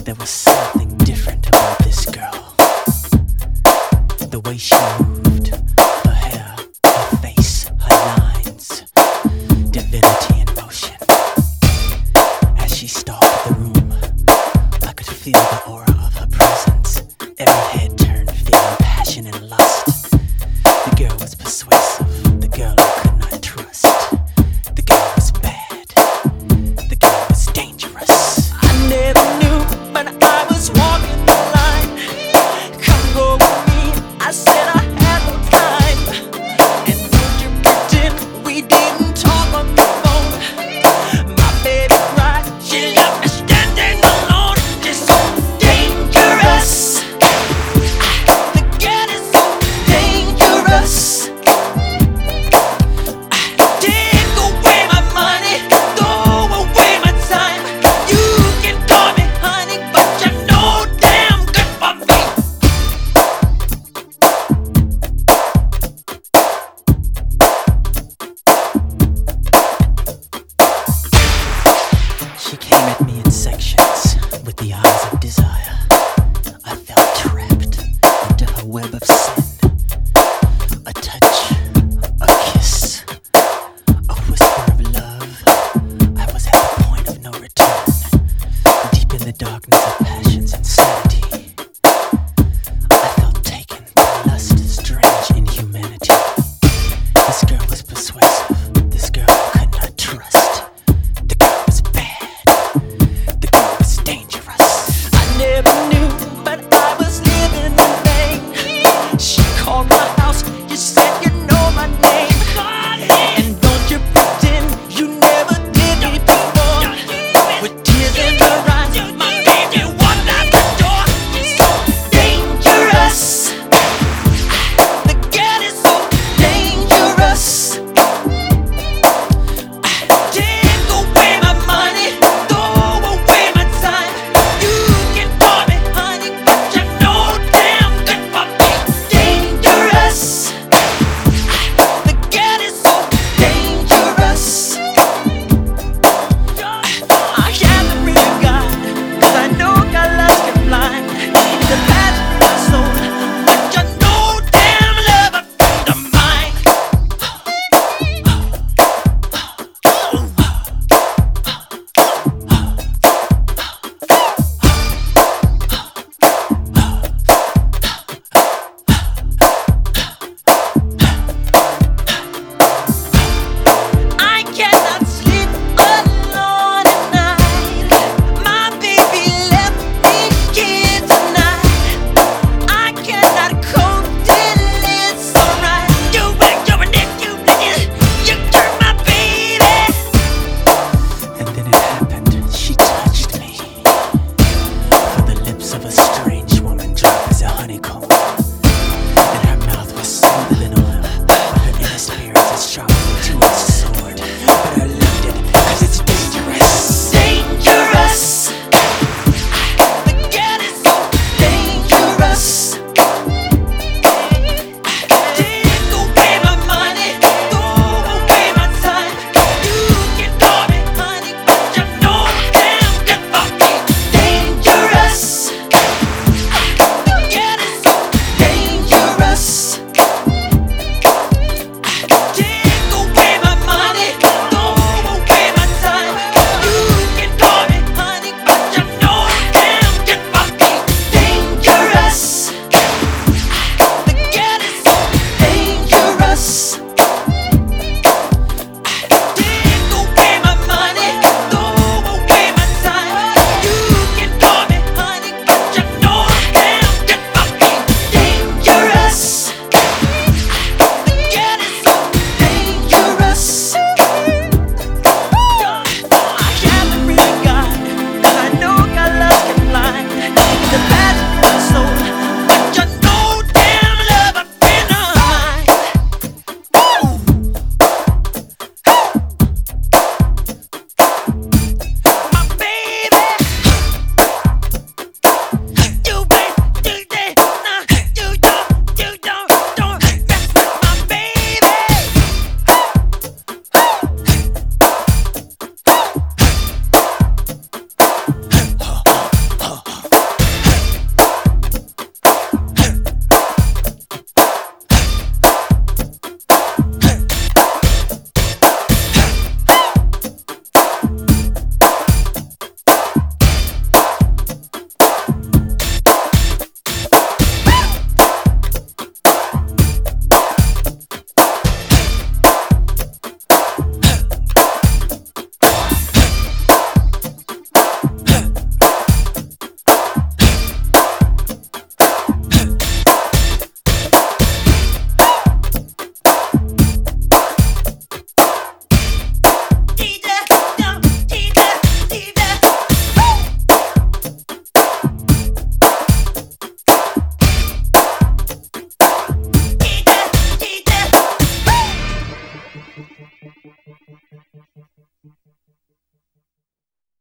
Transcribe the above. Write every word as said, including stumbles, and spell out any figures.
There was something different about this girl. The way she moved, her hair, her face, her lines, divinity in motion. As she stalked the room, I could feel the aura of her presence. Every head turned, feeling passion and lust. The girl was persuasive, the girl I could not trust. The girl was bad, the girl was dangerous. I never knew when I was walking the line. Come go with me, I said I had no time. And don't you pretend we didn't talk on the phone. My baby cried, she left me standing alone. Just so dangerous. The girl is so dangerous. Take away my money, throw away my time. You can call me honey, but you're no damn good for me. She came at me in sections with the eyes of desire.